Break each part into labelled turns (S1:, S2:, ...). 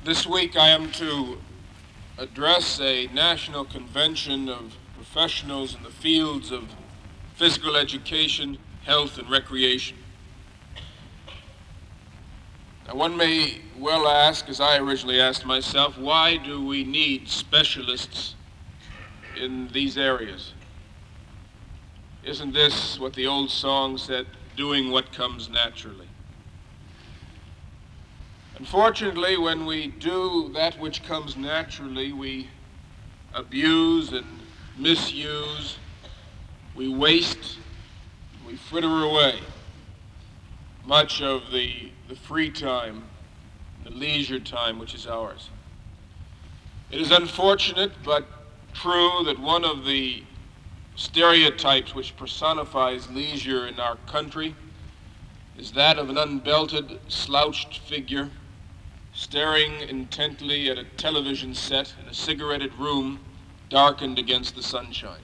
S1: This week I am to address a national convention of professionals in the fields of physical education, health, and recreation. Now, one may well ask, as I originally asked myself, why do we need specialists in these areas? Isn't this what the old song said, doing what comes naturally? Unfortunately, when we do that which comes naturally, we abuse and misuse, we waste, we fritter away much of the free time, the leisure time which is ours. It is unfortunate but true that one of the stereotypes which personifies leisure in our country is that of an unbelted, slouched figure staring intently at a television set in a cigaretted room darkened against the sunshine.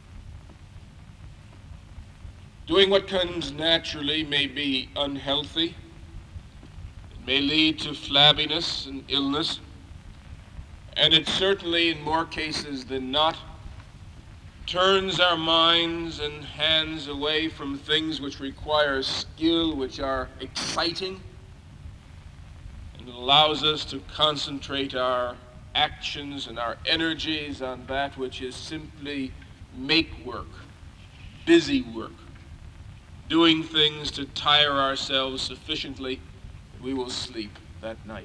S1: Doing what comes naturally may be unhealthy. It may lead to flabbiness and illness, and it certainly, in more cases than not, turns our minds and hands away from things which require skill, which are exciting, and allows us to concentrate our actions and our energies on that which is simply make work, busy work, doing things to tire ourselves sufficiently that we will sleep that night.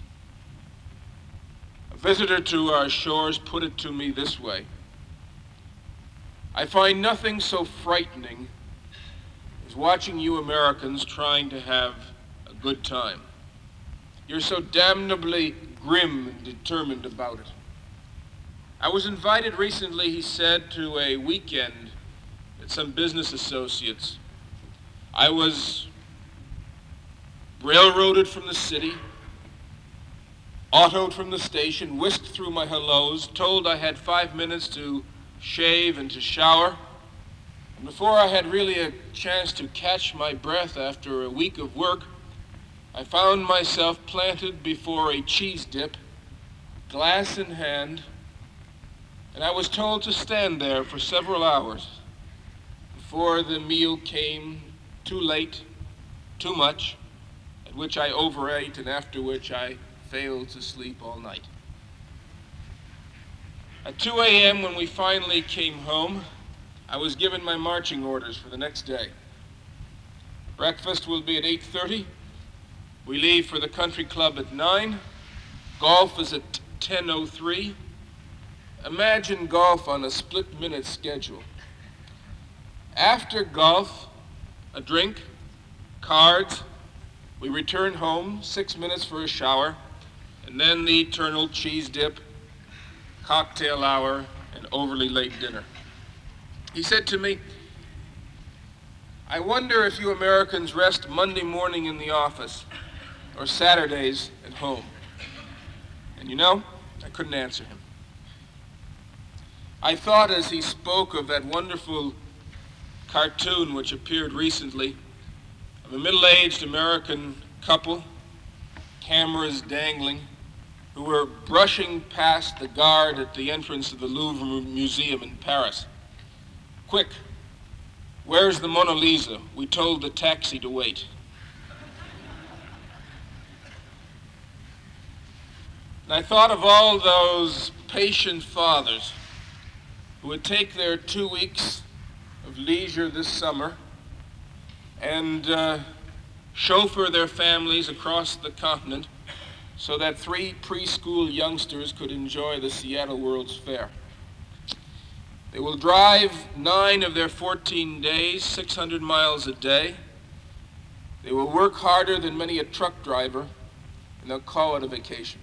S1: A visitor to our shores put it to me this way: I find nothing so frightening as watching you Americans trying to have a good time. You're so damnably grim and determined about it. I was invited recently, he said, to a weekend at some business associates. I was railroaded from the city, autoed from the station, whisked through my hellos, told I had 5 minutes to shave and to shower. And before I had really a chance to catch my breath after a week of work, I found myself planted before a cheese dip, glass in hand, and I was told to stand there for several hours before the meal came, too late, too much, at which I overate and after which I failed to sleep all night. At 2 a.m. when we finally came home, I was given my marching orders for the next day. Breakfast will be at 8:30. We leave for the country club at 9. Golf is at 10:03. Imagine golf on a split-minute schedule. After golf, a drink, cards, we return home, 6 minutes for a shower, and then the eternal cheese dip, cocktail hour, and overly late dinner. He said to me, I wonder if you Americans rest Monday morning in the office or Saturdays at home. And you know, I couldn't answer him. I thought as he spoke of that wonderful cartoon which appeared recently of a middle-aged American couple, cameras dangling, who were brushing past the guard at the entrance of the Louvre Museum in Paris. Quick, where's the Mona Lisa? We told the taxi to wait. And I thought of all those patient fathers who would take their 2 weeks of leisure this summer and chauffeur their families across the continent so that 3 preschool youngsters could enjoy the Seattle World's Fair. They will drive 9 of their 14 days, 600 miles a day. They will work harder than many a truck driver, and they'll call it a vacation.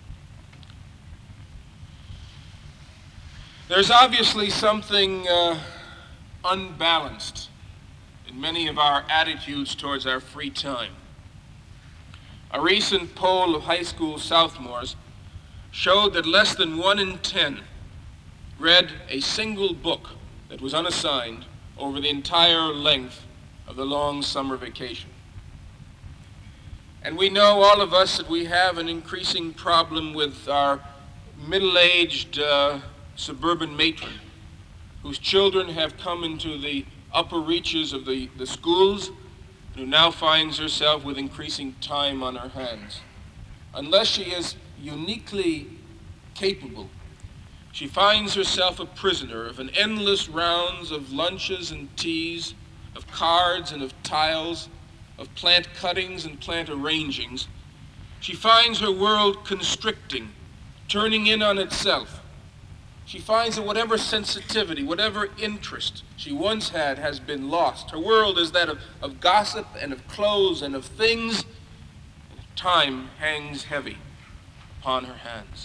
S1: There's obviously something unbalanced in many of our attitudes towards our free time. A recent poll of high school sophomores showed that less than 1 in 10 read a single book that was unassigned over the entire length of the long summer vacation. And we know, all of us, that we have an increasing problem with our middle-aged suburban matron whose children have come into the upper reaches of the schools, and who now finds herself with increasing time on her hands. Unless she is uniquely capable, she finds herself a prisoner of an endless rounds of lunches and teas, of cards and of tiles, of plant cuttings and plant arrangings. She finds her world constricting, turning in on itself. She finds that whatever sensitivity, whatever interest she once had has been lost. Her world is that of gossip and of clothes and of things, and time hangs heavy upon her hands.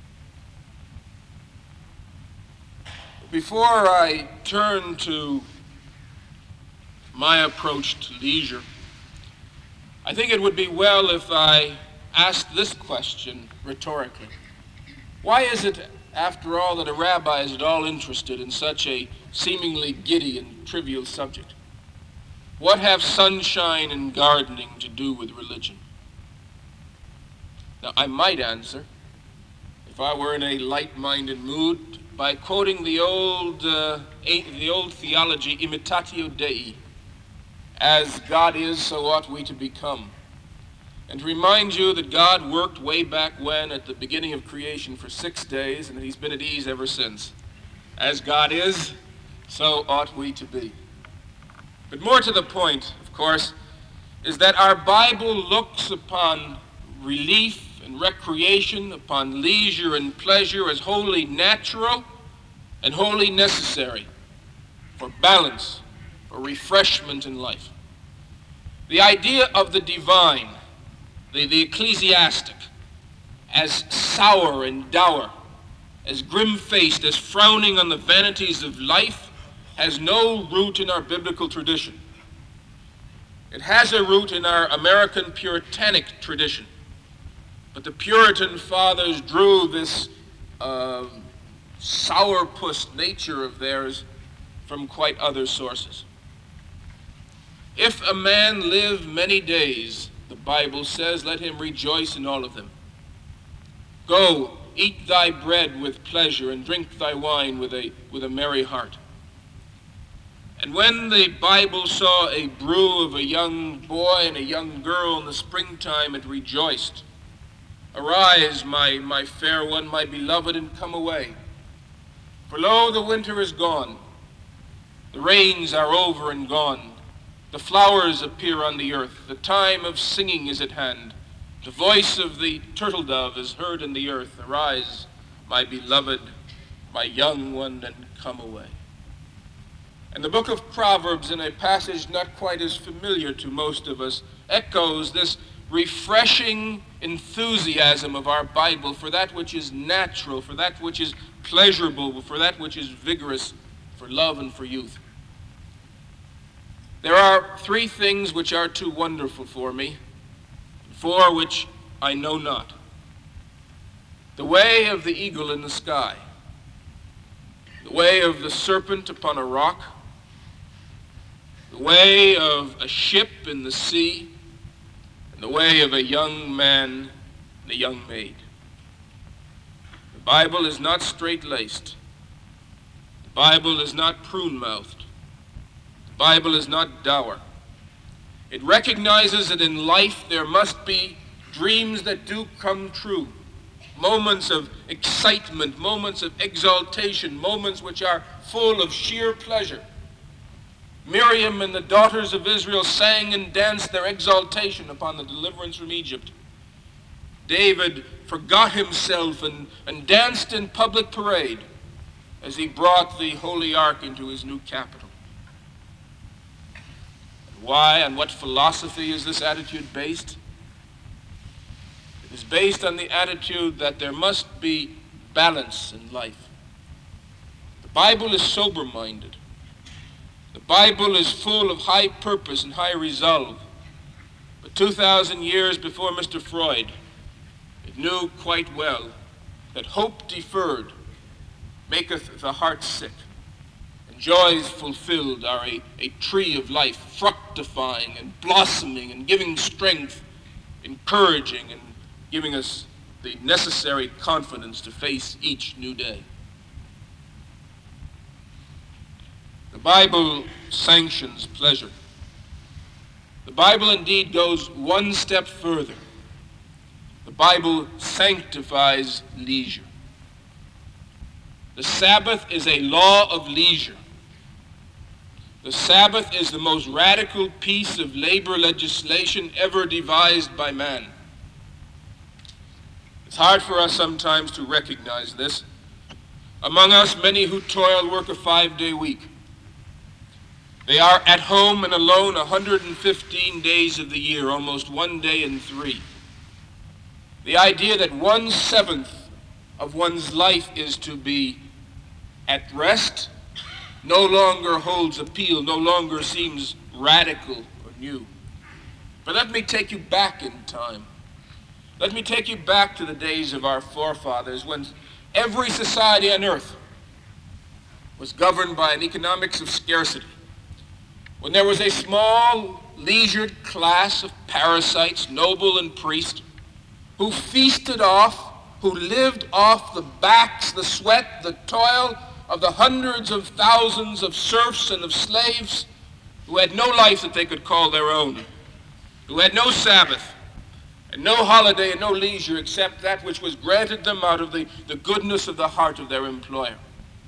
S1: Before I turn to my approach to leisure, I think it would be well if I asked this question rhetorically. Why is it, after all, that a rabbi is at all interested in such a seemingly giddy and trivial subject? What have sunshine and gardening to do with religion? Now, I might answer, if I were in a light-minded mood, by quoting the old theology, imitatio Dei, as God is, so ought we to become. And to remind you that God worked way back when, at the beginning of creation, for 6 days, and that he's been at ease ever since. As God is, so ought we to be. But more to the point, of course, is that our Bible looks upon relief and recreation, upon leisure and pleasure, as wholly natural and wholly necessary for balance, for refreshment in life. The idea of the divine, the ecclesiastic, as sour and dour, as grim-faced, as frowning on the vanities of life, has no root in our biblical tradition. It has a root in our American Puritanic tradition. But the Puritan fathers drew this sourpuss nature of theirs from quite other sources. If a man live many days, the Bible says, let him rejoice in all of them. Go, eat thy bread with pleasure, and drink thy wine with a merry heart. And when the Bible saw a brew of a young boy and a young girl in the springtime, it rejoiced. Arise, my fair one, my beloved, and come away. For lo, the winter is gone. The rains are over and gone. The flowers appear on the earth. The time of singing is at hand. The voice of the turtle dove is heard in the earth. Arise, my beloved, my young one, and come away. And the book of Proverbs, in a passage not quite as familiar to most of us, echoes this refreshing enthusiasm of our Bible for that which is natural, for that which is pleasurable, for that which is vigorous, for love and for youth. There are 3 things which are too wonderful for me, 4 which I know not. The way of the eagle in the sky, the way of the serpent upon a rock, the way of a ship in the sea, and the way of a young man and a young maid. The Bible is not straight-laced. The Bible is not prune-mouthed. The Bible is not dour. It recognizes that in life there must be dreams that do come true, moments of excitement, moments of exaltation, moments which are full of sheer pleasure. Miriam and the daughters of Israel sang and danced their exaltation upon the deliverance from Egypt. David forgot himself and danced in public parade as he brought the Holy Ark into his new capital. Why, on what philosophy is this attitude based? It is based on the attitude that there must be balance in life. The Bible is sober-minded. The Bible is full of high purpose and high resolve. But 2,000 years before Mr. Freud, it knew quite well that hope deferred maketh the heart sick, and joys fulfilled are a tree of life, fructifying and blossoming and giving strength encouraging and giving us the necessary confidence to face each new day. The Bible sanctions pleasure. The Bible indeed goes one step further. The Bible sanctifies leisure. The Sabbath is a law of leisure. The Sabbath is the most radical piece of labor legislation ever devised by man. It's hard for us sometimes to recognize this. Among us, many who toil work a 5-day week. They are at home and alone 115 days of the year, almost 1 day in 3. The idea that 1/7 of one's life is to be at rest no longer holds appeal, no longer seems radical or new. But let me take you back in time. Let me take you back to the days of our forefathers when every society on earth was governed by an economics of scarcity. When there was a small, leisured class of parasites, noble and priest, who feasted off, who lived off the backs, the sweat, the toil of the hundreds of thousands of serfs and of slaves who had no life that they could call their own, who had no Sabbath and no holiday and no leisure except that which was granted them out of the goodness of the heart of their employer.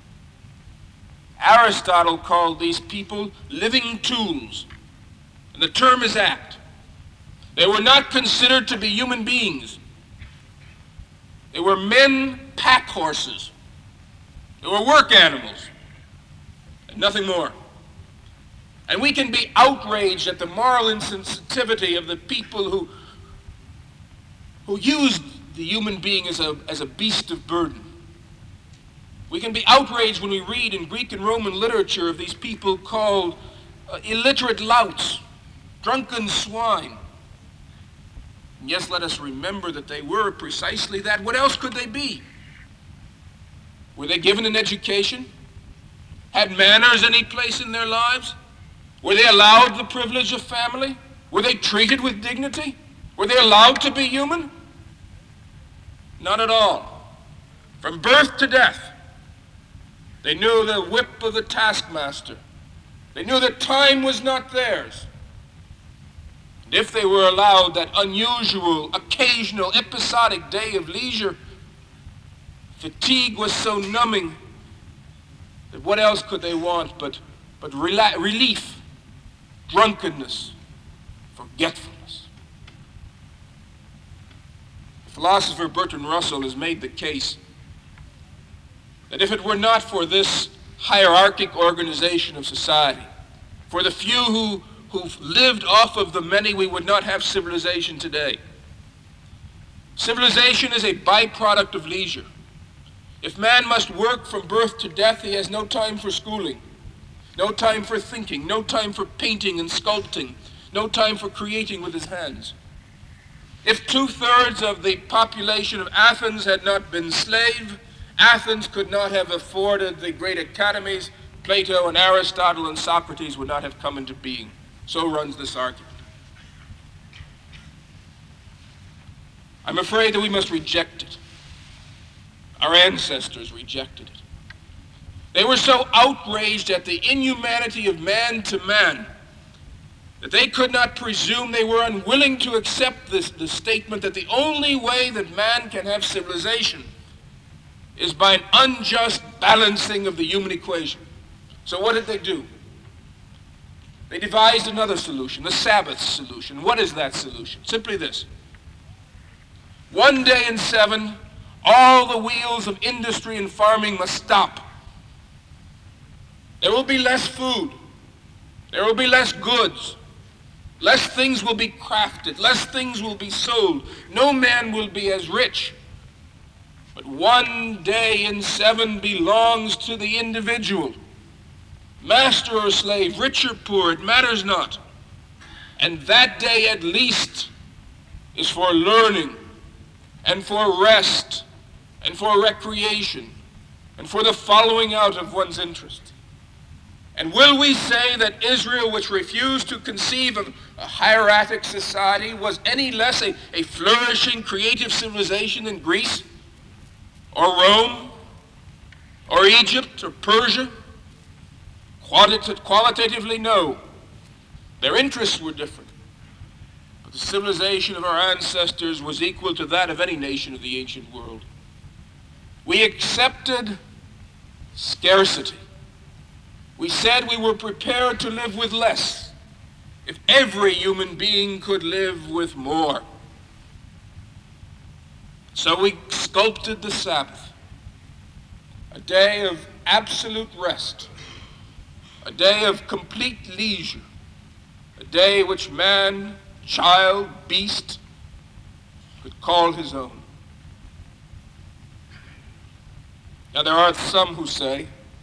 S1: Aristotle called these people living tools, and the term is apt. They were not considered to be human beings. They were men pack horses. They were work animals, and nothing more. And we can be outraged at the moral insensitivity of the people who used the human being as a beast of burden. We can be outraged when we read in Greek and Roman literature of these people called illiterate louts, drunken swine. And yes, let us remember that they were precisely that. What else could they be? Were they given an education? Had manners any place in their lives? Were they allowed the privilege of family? Were they treated with dignity? Were they allowed to be human? Not at all. From birth to death, they knew the whip of the taskmaster. They knew that time was not theirs. And if they were allowed that unusual, occasional, episodic day of leisure, fatigue was so numbing that what else could they want but relief, drunkenness, forgetfulness. The philosopher Bertrand Russell has made the case that if it were not for this hierarchic organization of society, for the few who've lived off of the many, we would not have civilization today. Civilization is a byproduct of leisure. If man must work from birth to death, he has no time for schooling, no time for thinking, no time for painting and sculpting, no time for creating with his hands. If 2/3 of the population of Athens had not been slave, Athens could not have afforded the great academies. Plato and Aristotle and Socrates would not have come into being. So runs this argument. I'm afraid that we must reject it. Our ancestors rejected it. They were so outraged at the inhumanity of man to man that they could not presume, they were unwilling to accept the statement that the only way that man can have civilization is by an unjust balancing of the human equation. So what did they do? They devised another solution, the Sabbath solution. What is that solution? Simply this. 1 day in 7, all the wheels of industry and farming must stop. There will be less food. There will be less goods. Less things will be crafted. Less things will be sold. No man will be as rich. But 1 day in 7 belongs to the individual. Master or slave, rich or poor, it matters not. And that day at least is for learning and for rest and for recreation and for the following out of one's interest. And will we say that Israel, which refused to conceive of a hieratic society, was any less a flourishing, creative civilization than Greece, or Rome, or Egypt, or Persia? Qualitatively, no. Their interests were different. But the civilization of our ancestors was equal to that of any nation of the ancient world. We accepted scarcity. We said we were prepared to live with less if every human being could live with more. So we sculpted the Sabbath, a day of absolute rest, a day of complete leisure, a day which man, child, beast could call his own. Now there are some who say,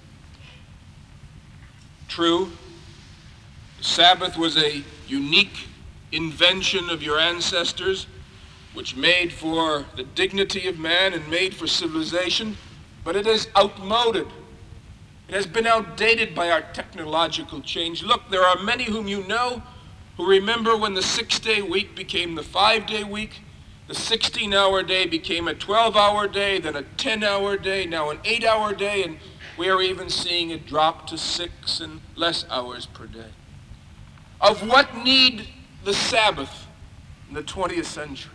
S1: true, the Sabbath was a unique invention of your ancestors, which made for the dignity of man and made for civilization, but it is outmoded. It has been outdated by our technological change. Look, there are many whom you know who remember when the 6-day week became the 5-day week, the 16-hour day became a 12-hour day, then a 10-hour day, now an 8-hour day, and we are even seeing it drop to 6 and less hours per day. Of what need the Sabbath in the 20th century?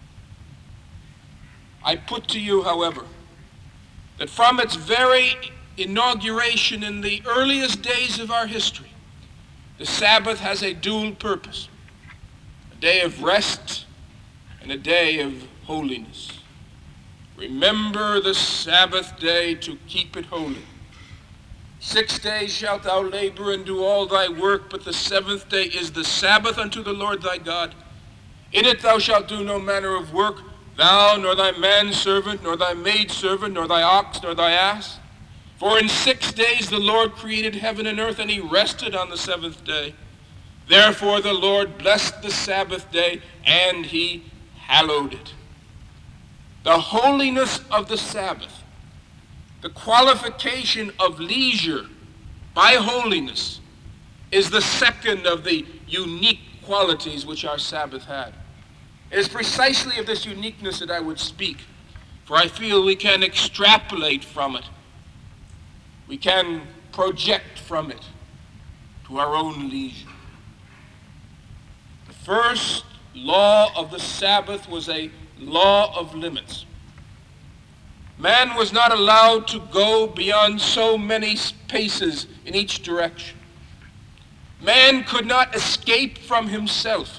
S1: I put to you, however, that from its very inauguration in the earliest days of our history, the Sabbath has a dual purpose, a day of rest and a day of holiness. Remember the Sabbath day to keep it holy. 6 days shalt thou labor and do all thy work, but the 7th day is the Sabbath unto the Lord thy God. In it thou shalt do no manner of work, thou, nor thy manservant, nor thy maidservant, nor thy ox, nor thy ass. For in 6 days the Lord created heaven and earth, and he rested on the 7th day. Therefore the Lord blessed the Sabbath day, and he hallowed it. The holiness of the Sabbath, the qualification of leisure by holiness, is the second of the unique qualities which our Sabbath had. It is precisely of this uniqueness that I would speak, for I feel we can extrapolate from it. We can project from it to our own leisure. The first law of the Sabbath was a law of limits. Man was not allowed to go beyond so many paces in each direction. Man could not escape from himself.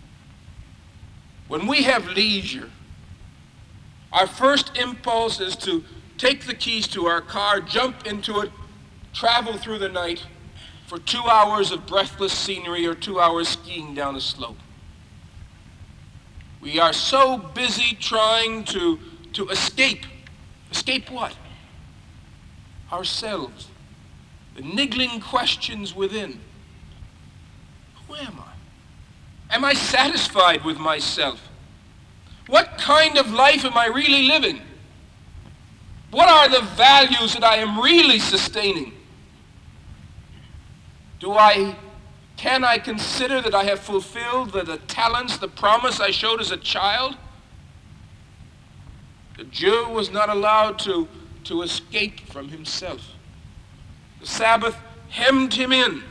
S1: When we have leisure, our first impulse is to take the keys to our car, jump into it, travel through the night for 2 hours of breathless scenery or 2 hours skiing down a slope. We are so busy trying to escape. Escape what? Ourselves. The niggling questions within. Who am I? Am I satisfied with myself? What kind of life am I really living? What are the values that I am really sustaining? Can I consider that I have fulfilled the talents, the promise I showed as a child? The Jew was not allowed to escape from himself. The Sabbath hemmed him in,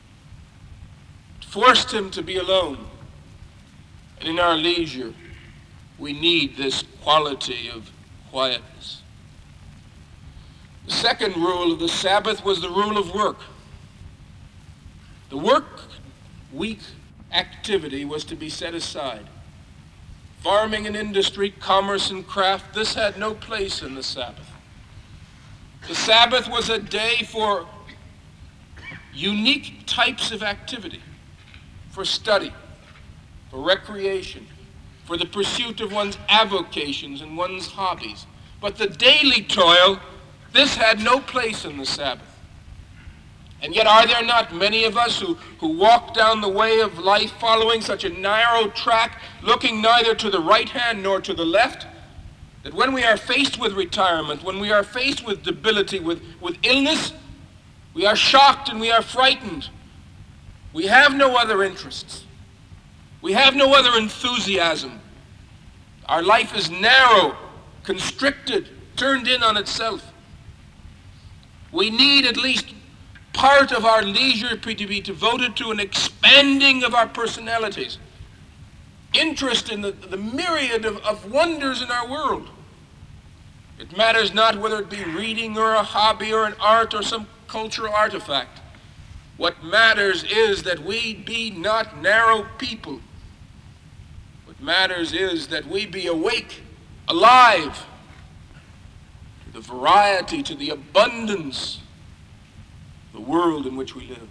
S1: forced him to be alone. And in our leisure, we need this quality of quietness. The second rule of the Sabbath was the rule of work. The work week activity was to be set aside. Farming and industry, commerce and craft, this had no place in the Sabbath. The Sabbath was a day for unique types of activity, for study, for recreation, for the pursuit of one's avocations and one's hobbies. But the daily toil, this had no place in the Sabbath. And yet are there not many of us who walk down the way of life following such a narrow track, looking neither to the right hand nor to the left, that when we are faced with retirement, when we are faced with debility, with illness, We are shocked and we are frightened. We have no other interests. We have no other enthusiasm. Our life is narrow, constricted, turned in on itself. We need at least part of our leisure to be devoted to an expanding of our personalities, interest in the myriad of wonders in our world. It matters not whether it be reading or a hobby or an art or some cultural artifact. What matters is that we be not narrow people. What matters is that we be awake, alive, to the variety, to the abundance of the world in which we live.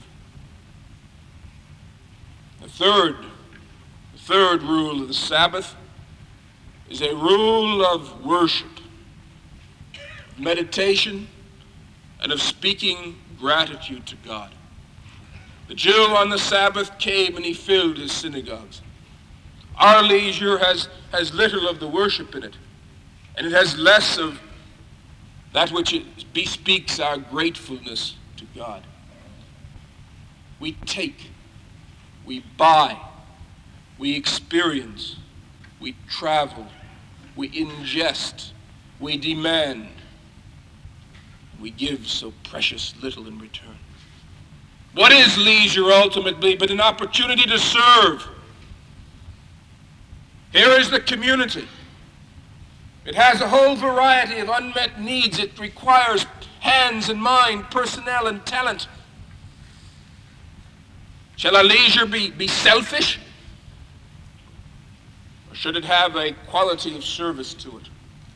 S1: The third rule of the Sabbath is a rule of worship, meditation, and of speaking gratitude to God. The Jew on the Sabbath came and he filled his synagogues. Our leisure has little of the worship in it, and it has less of that which bespeaks our gratefulness to God. We take, we buy, we experience, we travel, we ingest, we demand, we give so precious little in return. What is leisure ultimately but an opportunity to serve? Here is the community. It has a whole variety of unmet needs. It requires hands and mind, personnel and talent. Shall our leisure be selfish? Or should it have a quality of service to it?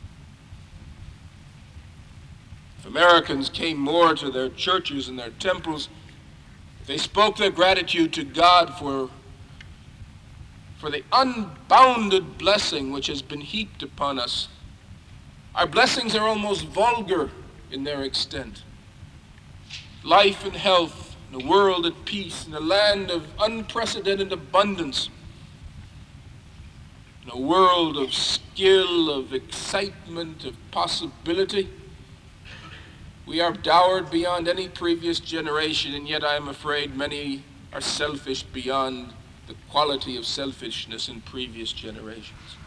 S1: If Americans came more to their churches and their temples, if they spoke their gratitude to God for the unbounded blessing which has been heaped upon us, our blessings are almost vulgar in their extent. Life and health, in a world at peace, in a land of unprecedented abundance, in a world of skill, of excitement, of possibility. We are dowered beyond any previous generation, and yet I am afraid many are selfish beyond the quality of selfishness in previous generations.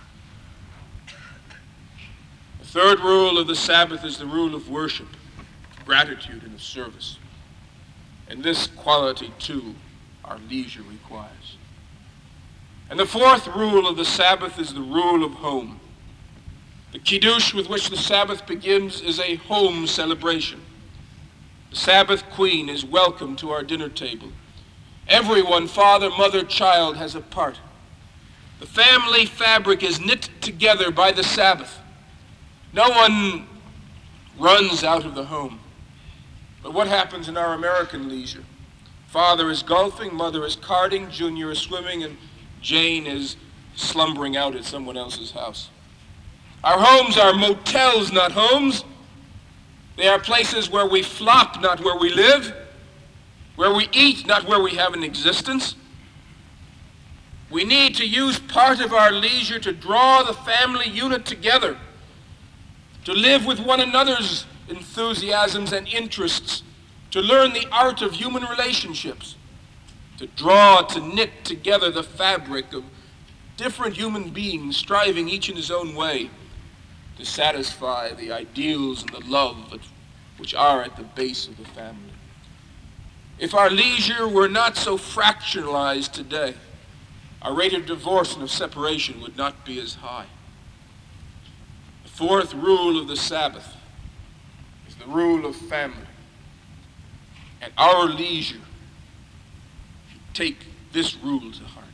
S1: The third rule of the Sabbath is the rule of worship, gratitude, and of service. And this quality, too, our leisure requires. And the fourth rule of the Sabbath is the rule of home. The kiddush with which the Sabbath begins is a home celebration. The Sabbath queen is welcome to our dinner table. Everyone, father, mother, child, has a part. The family fabric is knit together by the Sabbath. No one runs out of the home. But what happens in our American leisure? Father is golfing, mother is karting, Junior is swimming, and Jane is slumbering out at someone else's house. Our homes are motels, not homes. They are places where we flop, not where we live, where we eat, not where we have an existence. We need to use part of our leisure to draw the family unit together, to live with one another's enthusiasms and interests, to learn the art of human relationships, to draw, to knit together the fabric of different human beings striving each in his own way to satisfy the ideals and the love which are at the base of the family. If our leisure were not so fractionalized today, our rate of divorce and of separation would not be as high. The fourth rule of the Sabbath is the rule of family. And our leisure should take this rule to heart.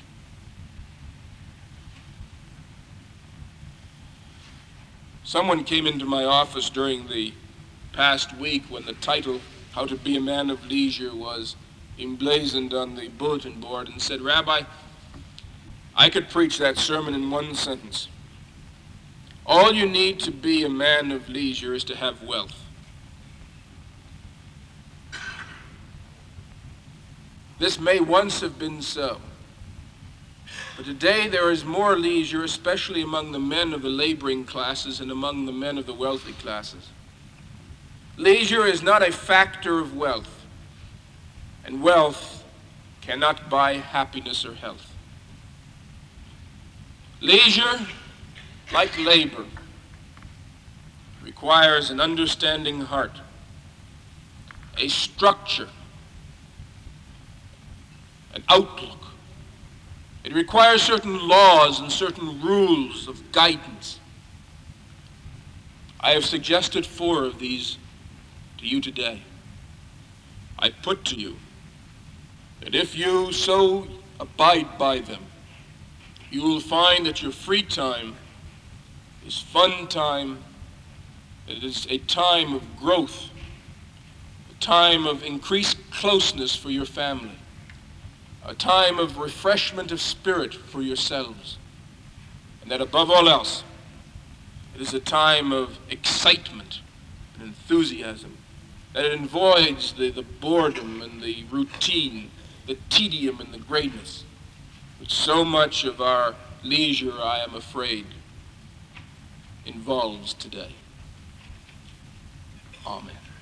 S1: Someone came into my office during the past week when the title, How to Be a Man of Leisure, was emblazoned on the bulletin board and said, "Rabbi, I could preach that sermon in one sentence. All you need to be a man of leisure is to have wealth." This may once have been so, but today there is more leisure, especially among the men of the laboring classes and among the men of the wealthy classes. Leisure is not a factor of wealth. and wealth cannot buy happiness or health. Leisure, like labor, requires an understanding heart, a structure, an outlook. It requires certain laws and certain rules of guidance. I have suggested 4 of these to you today. I put to you that if you so abide by them, you will find that your free time is fun time. It is a time of growth, a time of increased closeness for your family, a time of refreshment of spirit for yourselves, and that above all else, it is a time of excitement and enthusiasm, that it avoids the boredom and the routine, the tedium and the greyness, which so much of our leisure, I am afraid, involves today. Amen.